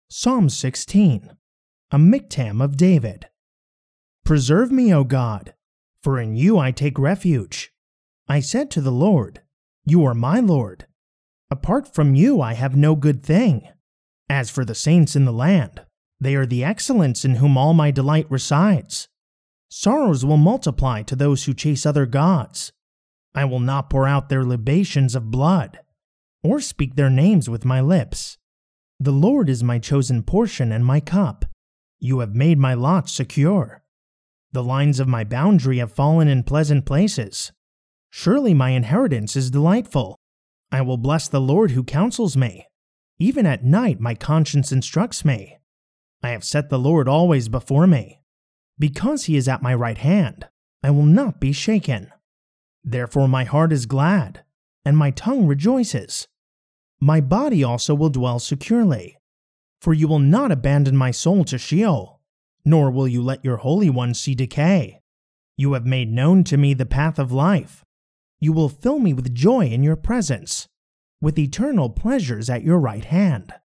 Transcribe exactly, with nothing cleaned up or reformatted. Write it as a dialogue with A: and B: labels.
A: Psalm sixteen, a miktam of David. Preserve me, O God, for in you I take refuge. I said to the Lord, You are my Lord. Apart from you I have no good thing. As for the saints in the land, they are the excellents in whom all my delight resides. Sorrows will multiply to those who chase other gods. I will not pour out their libations of blood, or speak their names with my lips. The Lord is my chosen portion and my cup. You have made my lot secure. The lines of my boundary have fallen in pleasant places. Surely my inheritance is delightful. I will bless the Lord who counsels me. Even at night my conscience instructs me. I have set the Lord always before me. Because he is at my right hand, I will not be shaken. Therefore my heart is glad, and my tongue rejoices. My body also will dwell securely. For you will not abandon my soul to Sheol, nor will you let your Holy One see decay. You have made known to me the path of life. You will fill me with joy in your presence, with eternal pleasures at your right hand.